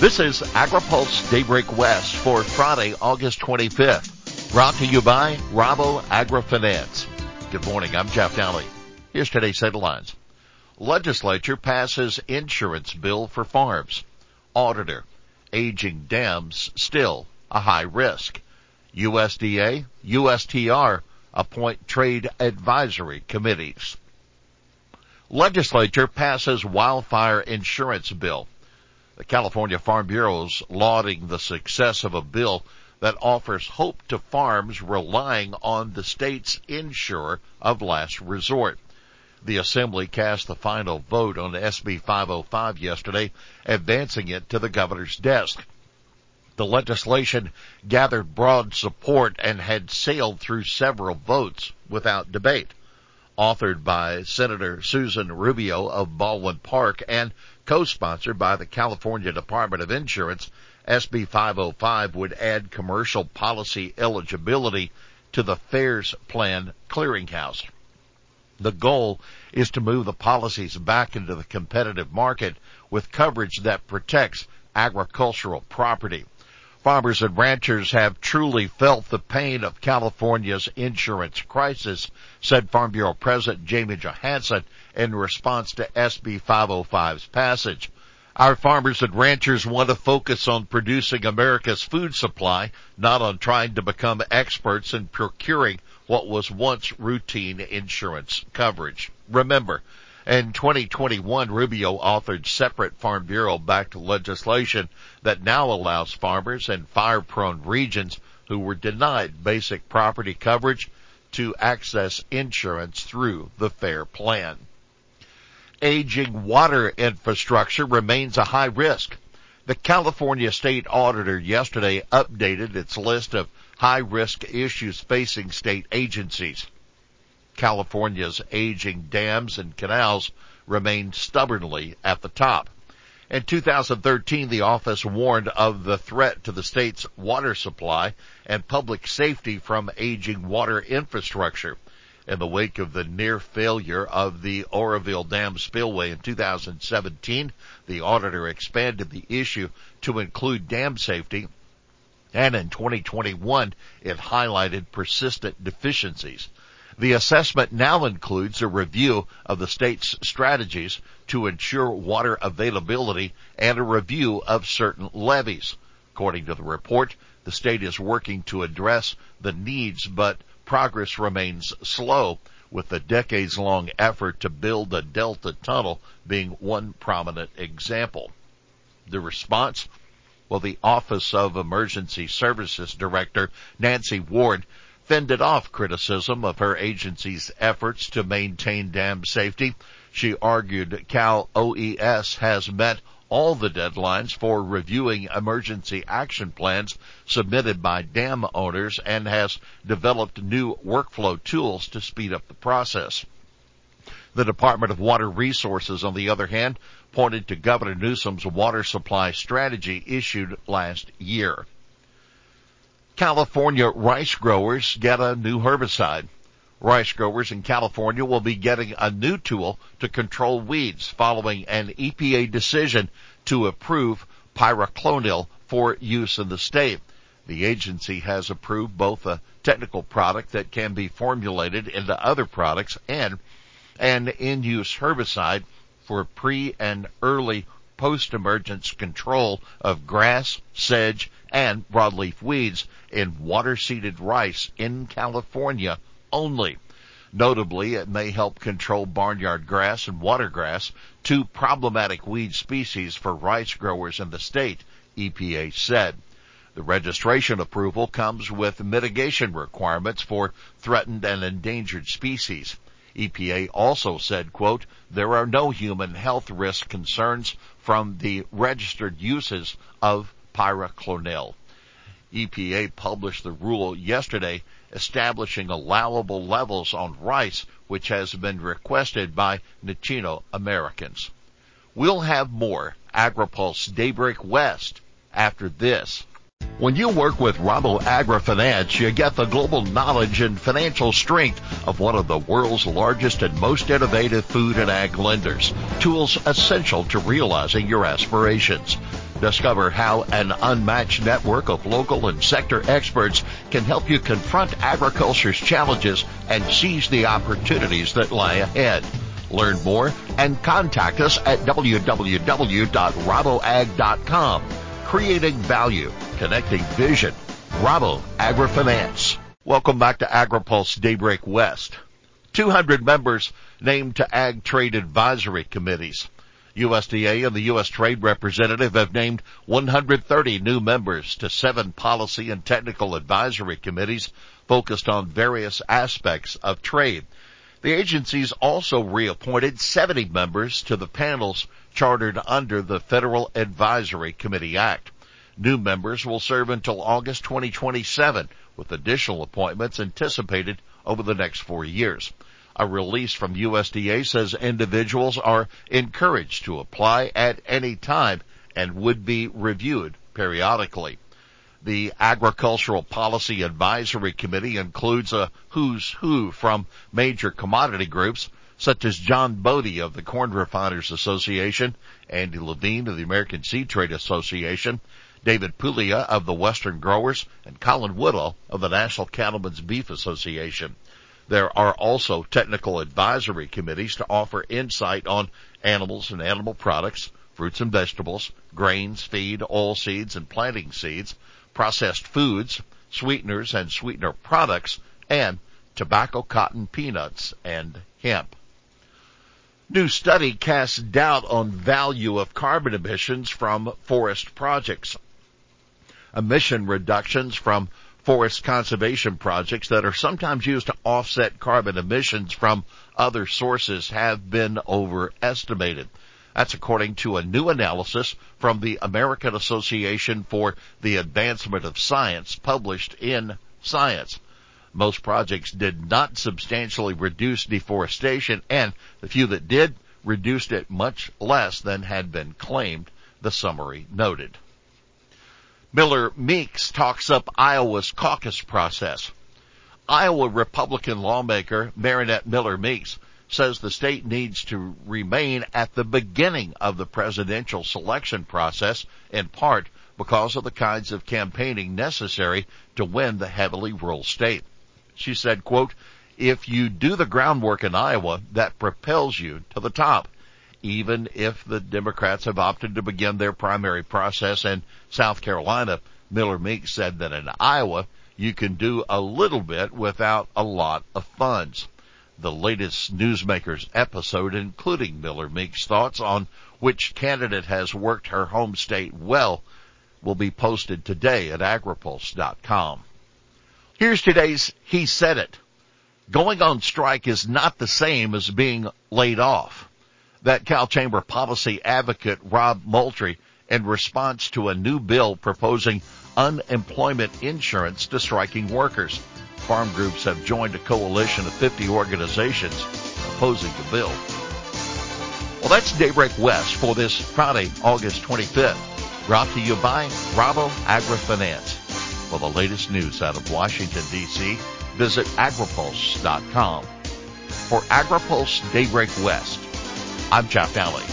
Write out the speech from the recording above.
This is AgriPulse Daybreak West for Friday, August 25th. Brought to you by Rabo AgriFinance. Good morning, I'm Jeff Daly. Here's today's headlines. Legislature passes insurance bill for farms. Auditor, aging dams still a high risk. USDA, USTR appoint trade advisory committees. Legislature passes wildfire insurance bill. The California Farm Bureau is lauding the success of a bill that offers hope to farms relying on the state's insurer of last resort. The Assembly cast the final vote on SB 505 yesterday, advancing it to the governor's desk. The legislation gathered broad support and had sailed through several votes without debate. Authored by Senator Susan Rubio of Baldwin Park and co-sponsored by the California Department of Insurance, SB 505 would add commercial policy eligibility to the FAIRS Plan clearinghouse. The goal is to move the policies back into the competitive market with coverage that protects agricultural property. Farmers and ranchers have truly felt the pain of California's insurance crisis, said Farm Bureau President Jamie Johansson in response to SB 505's passage. Our farmers and ranchers want to focus on producing America's food supply, not on trying to become experts in procuring what was once routine insurance coverage. Remember, in 2021, Rubio authored separate Farm Bureau-backed legislation that now allows farmers in fire-prone regions who were denied basic property coverage to access insurance through the FAIR Plan. Aging water infrastructure remains a high risk. The California State Auditor yesterday updated its list of high-risk issues facing state agencies. California's aging dams and canals remain stubbornly at the top. In 2013, the office warned of the threat to the state's water supply and public safety from aging water infrastructure. In the wake of the near failure of the Oroville Dam spillway in 2017, the auditor expanded the issue to include dam safety, and in 2021, it highlighted persistent deficiencies. The assessment now includes a review of the state's strategies to ensure water availability and a review of certain levees. According to the report, the state is working to address the needs, but progress remains slow, with the decades-long effort to build a Delta tunnel being one prominent example. The response? Well, the Office of Emergency Services Director Nancy Ward fended off criticism of her agency's efforts to maintain dam safety. She argued Cal OES has met all the deadlines for reviewing emergency action plans submitted by dam owners and has developed new workflow tools to speed up the process. The Department of Water Resources, on the other hand, pointed to Governor Newsom's water supply strategy issued last year. California rice growers get a new herbicide. Rice growers in California will be getting a new tool to control weeds following an EPA decision to approve pyracloral for use in the state. The agency has approved both a technical product that can be formulated into other products and an in-use herbicide for pre- and early post-emergence control of grass, sedge, and broadleaf weeds in water-seeded rice in California only. Notably, it may help control barnyard grass and watergrass, two problematic weed species for rice growers in the state, EPA said. The registration approval comes with mitigation requirements for threatened and endangered species. EPA also said, quote, there are no human health risk concerns from the registered uses of pyracloral. EPA published the rule yesterday establishing allowable levels on rice, which has been requested by Nicino Americans. We'll have more AgriPulse Daybreak West after this. When you work with Rabo AgriFinance, you get the global knowledge and financial strength of one of the world's largest and most innovative food and ag lenders. Tools essential to realizing your aspirations. Discover how an unmatched network of local and sector experts can help you confront agriculture's challenges and seize the opportunities that lie ahead. Learn more and contact us at www.raboag.com. Creating value, connecting vision. Rabo AgriFinance. Welcome back to AgriPulse Daybreak West. 200 members named to Ag Trade Advisory Committees. USDA and the U.S. Trade Representative have named 130 new members to 7 policy and technical advisory committees focused on various aspects of trade. The agencies also reappointed 70 members to the panels chartered under the Federal Advisory Committee Act. New members will serve until August 2027, with additional appointments anticipated over the next 4 years. A release from USDA says individuals are encouraged to apply at any time and would be reviewed periodically. The Agricultural Policy Advisory Committee includes a who's who from major commodity groups such as John Bodie of the Corn Refiners Association, Andy Levine of the American Seed Trade Association, David Puglia of the Western Growers, and Colin Woodall of the National Cattlemen's Beef Association. There are also technical advisory committees to offer insight on animals and animal products, fruits and vegetables, grains, feed, oilseeds and planting seeds, processed foods, sweeteners and sweetener products, and tobacco, cotton, peanuts, and hemp. New study casts doubt on value of carbon emissions from forest projects. Emission reductions from forest conservation projects that are sometimes used to offset carbon emissions from other sources have been overestimated. That's according to a new analysis from the American Association for the Advancement of Science, published in Science. Most projects did not substantially reduce deforestation, and the few that did reduced it much less than had been claimed, the summary noted. Miller Meeks talks up Iowa's caucus process. Iowa Republican lawmaker Marinette Miller Meeks says the state needs to remain at the beginning of the presidential selection process, in part because of the kinds of campaigning necessary to win the heavily rural state. She said, quote, "If you do the groundwork in Iowa, that propels you to the top. Even if the Democrats have opted to begin their primary process in South Carolina," Miller Meeks said that in Iowa, you can do a little bit without a lot of funds. The latest Newsmakers episode, including Miller Meeks' thoughts on which candidate has worked her home state well, will be posted today at agripulse.com. Here's today's He Said It. Going on strike is not the same as being laid off. That Cal Chamber policy advocate Rob Moultrie in response to a new bill proposing unemployment insurance to striking workers. Farm groups have joined a coalition of 50 organizations opposing the bill. Well, that's Daybreak West for this Friday, August 25th. Brought to you by Rabo AgriFinance. For the latest news out of Washington, D.C., visit agripulse.com. For AgriPulse Daybreak West, I'm Jeff Daly.